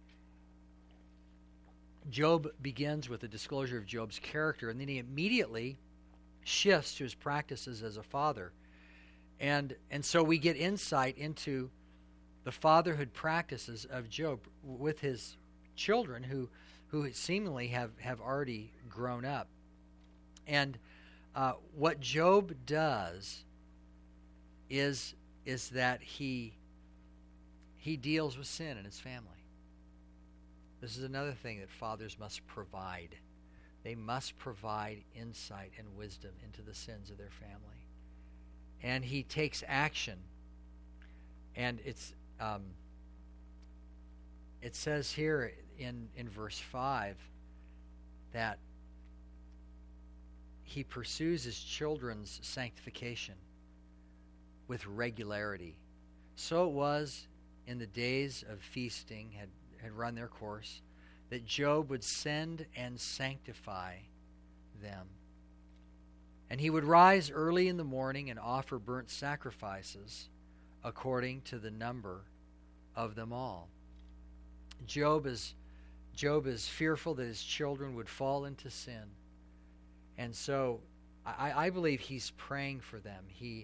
Job begins with a disclosure of Job's character, and then he immediately shifts to his practices as a father. And so we get insight into the fatherhood practices of Job with his children who seemingly have already grown up. And what Job does is that he deals with sin in his family. This is another thing that fathers must provide. They must provide insight and wisdom into the sins of their family. And he takes action. And it says here in verse 5 that he pursues his children's sanctification with regularity. So it was in the days of feasting had run their course, that Job would send and sanctify them. And he would rise early in the morning and offer burnt sacrifices according to the number of them all. Job is fearful that his children would fall into sin. And so I believe he's praying for them.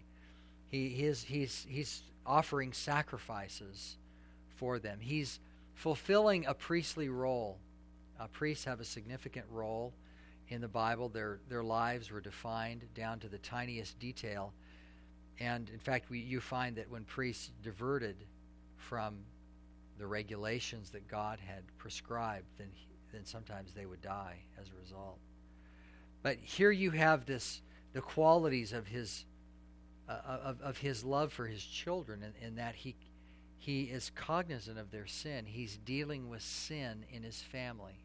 He's offering sacrifices for them. He's fulfilling a priestly role. Priests have a significant role in the Bible. Their lives were defined down to the tiniest detail. And in fact, you find that when priests diverted from the regulations that God had prescribed, then sometimes they would die as a result. But here you have the qualities of his love for his children, in that he is cognizant of their sin. He's dealing with sin in his family.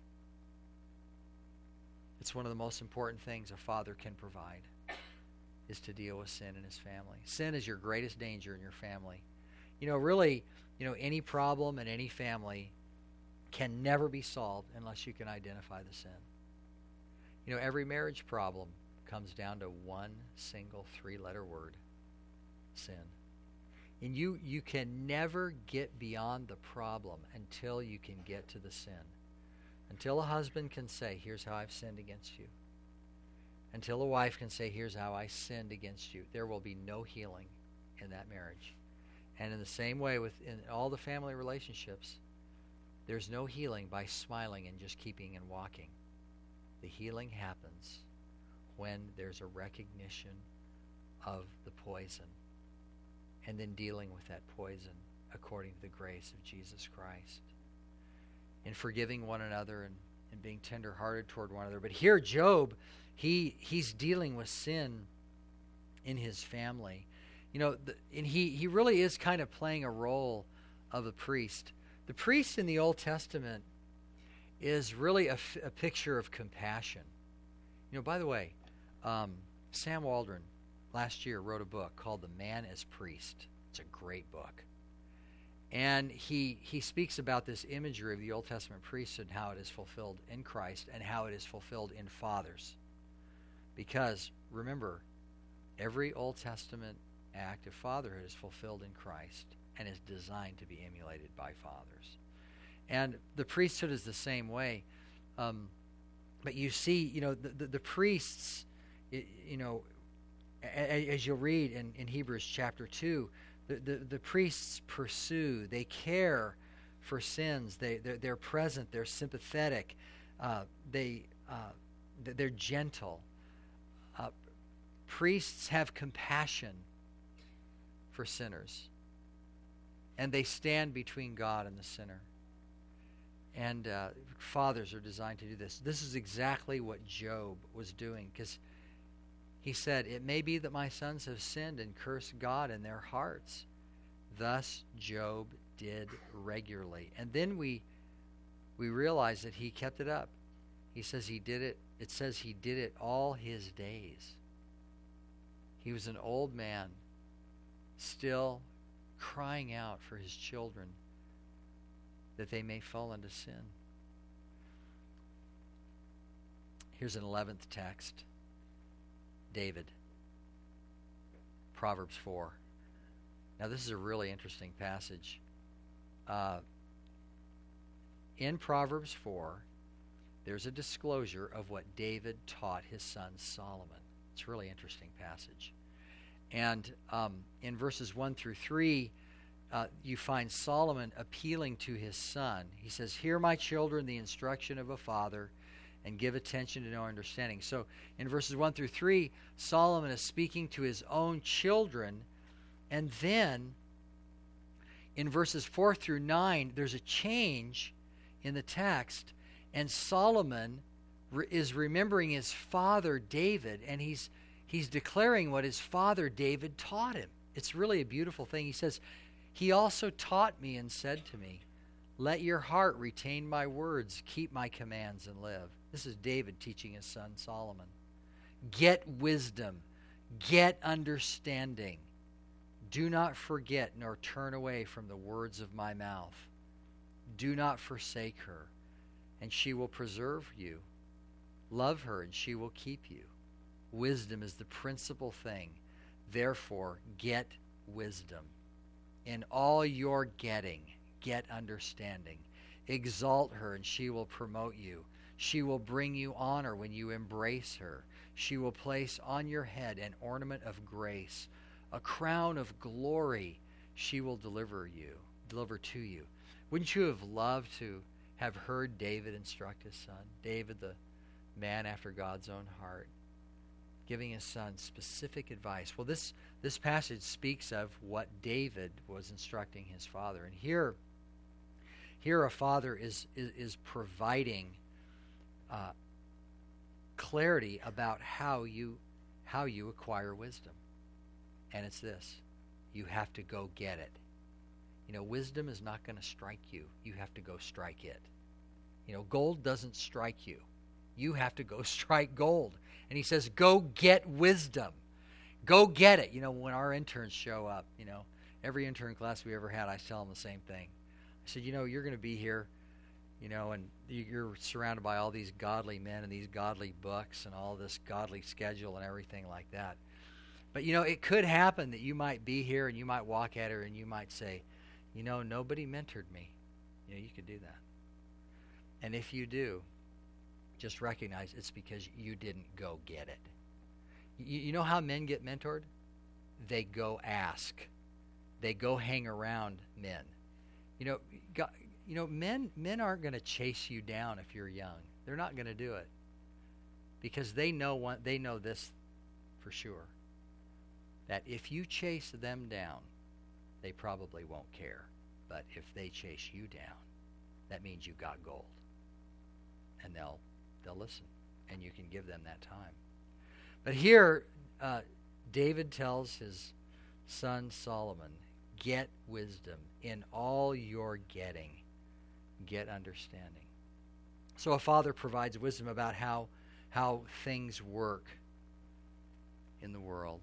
It's one of the most important things a father can provide, is to deal with sin in his family. Sin is your greatest danger in your family. Really, any problem in any family can never be solved unless you can identify the sin. Every marriage problem comes down to one single 3-letter word: sin. And you can never get beyond the problem until you can get to the sin. Until a husband can say, here's how I've sinned against you. Until a wife can say, here's how I sinned against you. There will be no healing in that marriage. And in the same way in all the family relationships, there's no healing by smiling and just keeping and walking. The healing happens when there's a recognition of the poison, and then dealing with that poison according to the grace of Jesus Christ, in forgiving one another and being tenderhearted toward one another. But here, Job, he's dealing with sin in his family. And he really is kind of playing a role of a priest. The priest in the Old Testament is really a picture of compassion. By the way, Sam Waldron last year wrote a book called The Man as Priest. It's a great book. And he speaks about this imagery of the Old Testament priesthood and how it is fulfilled in Christ and how it is fulfilled in fathers. Because, remember, every Old Testament act of fatherhood is fulfilled in Christ and is designed to be emulated by fathers. And the priesthood is the same way. But you see, the priests, as you'll read in Hebrews chapter 2, the priests pursue, they care for sins, they're present, they're sympathetic, they're gentle. Priests have compassion for sinners, and they stand between God and the sinner. And fathers are designed to do this. This is exactly what Job was doing, because he said, "It may be that my sons have sinned and cursed God in their hearts." Thus Job did regularly. And then we realize that he kept it up. He says he did it. It says he did it all his days. He was an old man, still crying out for his children that they may fall into sin. Here's an 11th text. David. Proverbs 4. Now this is a really interesting passage. In Proverbs 4, there's a disclosure of what David taught his son Solomon. It's a really interesting passage. And in verses 1 through 3, you find Solomon appealing to his son. He says, "Hear, my children, the instruction of a father, and give attention to know understanding." So in verses 1 through 3, Solomon is speaking to his own children. And then in verses 4 through 9, there's a change in the text. And Solomon is remembering his father David, and he's declaring what his father David taught him. It's really a beautiful thing. He says, "He also taught me and said to me, 'Let your heart retain my words, keep my commands and live.'" This is David teaching his son Solomon. "Get wisdom, get understanding. Do not forget nor turn away from the words of my mouth. Do not forsake her, and she will preserve you. Love her, and she will keep you. Wisdom is the principal thing. Therefore, get wisdom. In all your getting, get understanding. Exalt her, and she will promote you. She will bring you honor when you embrace her. She will place on your head an ornament of grace. A crown of glory she will deliver to you." Wouldn't you have loved to have heard David instruct his son? David, the man after God's own heart, giving his son specific advice. Well, this passage speaks of what David was instructing his father. And here a father is providing clarity about how you acquire wisdom. And it's this: you have to go get it. Wisdom is not going to strike you. You have to go strike it. Gold doesn't strike you. You have to go strike gold. And he says, go get wisdom. Go get it. When our interns show up, every intern class we ever had, I tell them the same thing. I said, you're going to be here, and you're surrounded by all these godly men and these godly books and all this godly schedule and everything like that. But, it could happen that you might be here and you might walk at her and you might say, nobody mentored me. You could do that. And if you do, just recognize it's because you didn't go get it. You know how men get mentored? They go ask. They go hang around men. Men aren't going to chase you down if you're young. They're not going to do it because they know this for sure. That if you chase them down, they probably won't care. But if they chase you down, that means you got gold. And they'll listen, and you can give them that time. But here, David tells his son Solomon, get wisdom. In all your getting, get understanding. So a father provides wisdom about how things work in the world.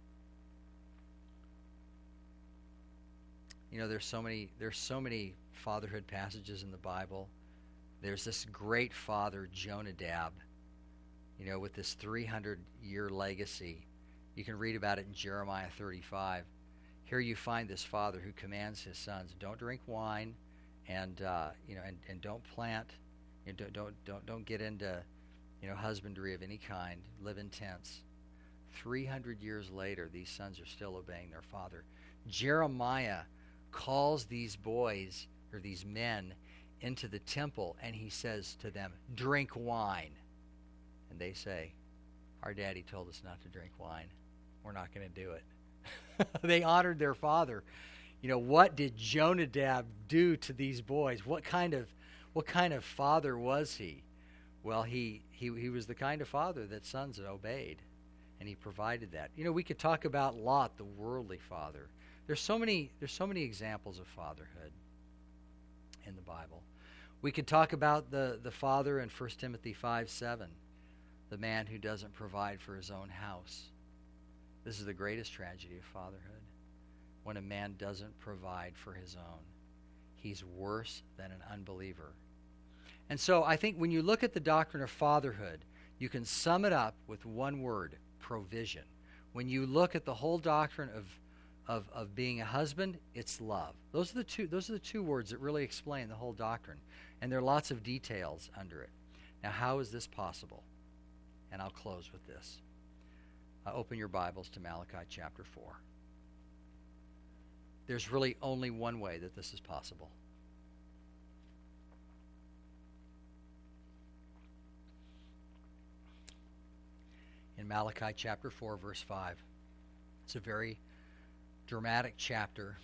You know, there's so many fatherhood passages in the Bible. There's this great father, Jonadab, you know, with this 300-year legacy. You can read about it in Jeremiah 35. Here you find this father who commands his sons, don't drink wine, and don't plant, don't get into, husbandry of any kind. Live in tents. 300 years later, these sons are still obeying their father. Jeremiah calls these boys, or these men, into the temple, and he says to them, drink wine. And they say, our daddy told us not to drink wine. We're not going to do it. They honored their father. You know, what did Jonadab do to these boys? What kind of father was he? Well, he was the kind of father that sons had obeyed, and he provided that. You know, we could talk about Lot, the worldly father. There's so many examples of fatherhood in the Bible. We could talk about the father in 1 Timothy 5:7, the man who doesn't provide for his own house. This is the greatest tragedy of fatherhood, when a man doesn't provide for his own. He's worse than an unbeliever. And so I think when you look at the doctrine of fatherhood, you can sum it up with one word: provision. When you look at the whole doctrine of being a husband, it's love. Those are the two words that really explain the whole doctrine. And there are lots of details under it. Now, how is this possible? And I'll close with this. Open your Bibles to Malachi chapter 4. There's really only one way that this is possible. In Malachi chapter 4, verse 5. It's a very dramatic chapter.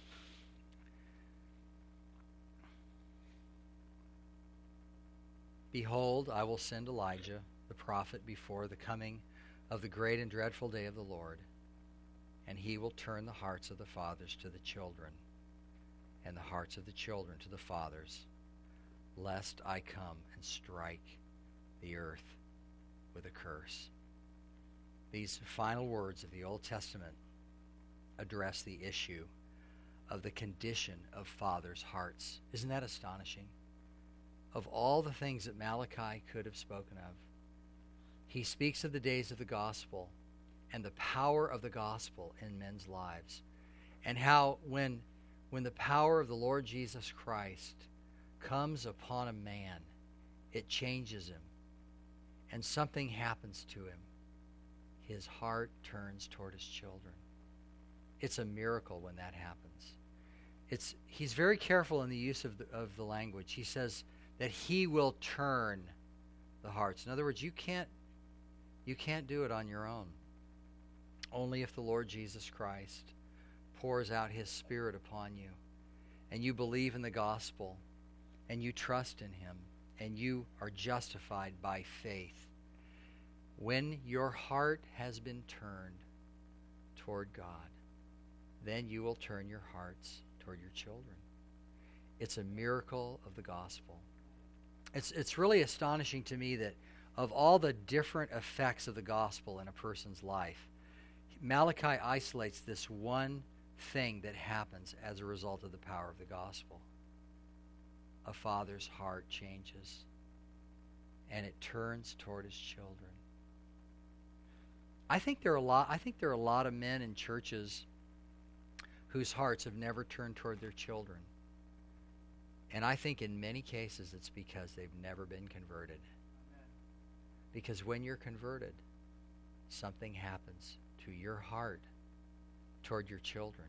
Behold, I will send Elijah, the prophet, before the coming of the great and dreadful day of the Lord, and he will turn the hearts of the fathers to the children, and the hearts of the children to the fathers, lest I come and strike the earth with a curse. These final words of the Old Testament address the issue of the condition of fathers' hearts. Isn't that astonishing? Of all the things that Malachi could have spoken of, he speaks of the days of the gospel and the power of the gospel in men's lives, and how when the power of the Lord Jesus Christ comes upon a man, it changes him, and something happens to him. His heart turns toward his children. It's a miracle when that happens. He's very careful in the use of the language. He says that he will turn the hearts. In other words, you can't do it on your own. Only if the Lord Jesus Christ pours out his Spirit upon you, and you believe in the gospel, and you trust in him, and you are justified by faith. When your heart has been turned toward God, then you will turn your hearts toward your children. It's a miracle of the gospel. It's really astonishing to me that of all the different effects of the gospel in a person's life, Malachi isolates this one thing that happens as a result of the power of the gospel. A father's heart changes, and it turns toward his children. I think there are a lot of men in churches whose hearts have never turned toward their children. And I think in many cases it's because they've never been converted. Because when you're converted, something happens to your heart toward your children.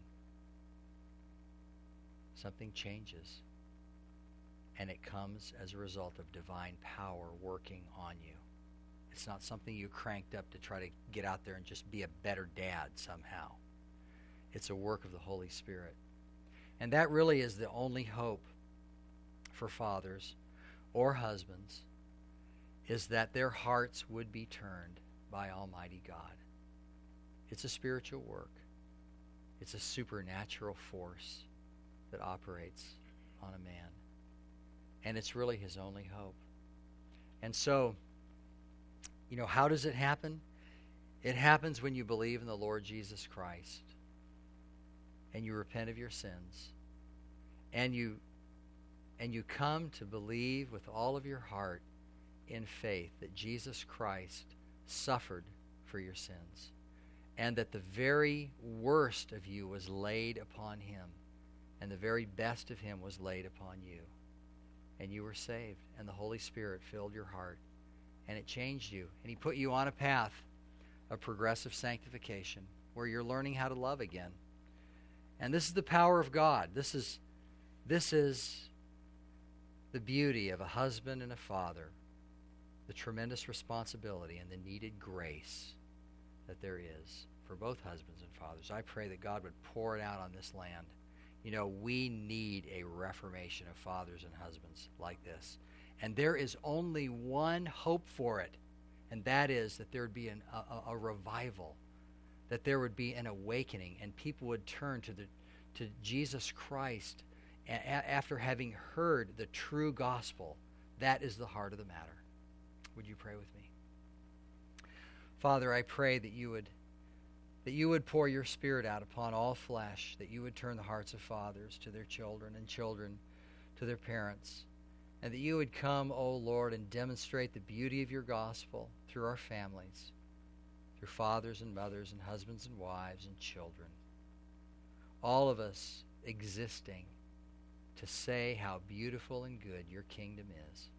Something changes. And it comes as a result of divine power working on you. It's not something you cranked up to try to get out there and just be a better dad somehow. It's a work of the Holy Spirit. And that really is the only hope for fathers or husbands, is that their hearts would be turned by Almighty God. It's a spiritual work. It's a supernatural force that operates on a man. And it's really his only hope. And so, how does it happen? It happens when you believe in the Lord Jesus Christ and you repent of your sins and you come to believe with all of your heart in faith that Jesus Christ suffered for your sins and that the very worst of you was laid upon him and the very best of him was laid upon you. And you were saved, and the Holy Spirit filled your heart, and it changed you, and he put you on a path of progressive sanctification where you're learning how to love again. And this is the power of God. This is the beauty of a husband and a father, the tremendous responsibility and the needed grace that there is for both husbands and fathers. I pray that God would pour it out on this land. We need a reformation of fathers and husbands like this. And there is only one hope for it, and that is that there would be a revival, that there would be an awakening, and people would turn to Jesus Christ after having heard the true gospel. That is the heart of the matter. Would you pray with me? Father, I pray that you would pour your Spirit out upon all flesh, that you would turn the hearts of fathers to their children and children to their parents, and that you would come, O Lord, and demonstrate the beauty of your gospel through our families, through fathers and mothers and husbands and wives and children. All of us existing to say how beautiful and good your kingdom is.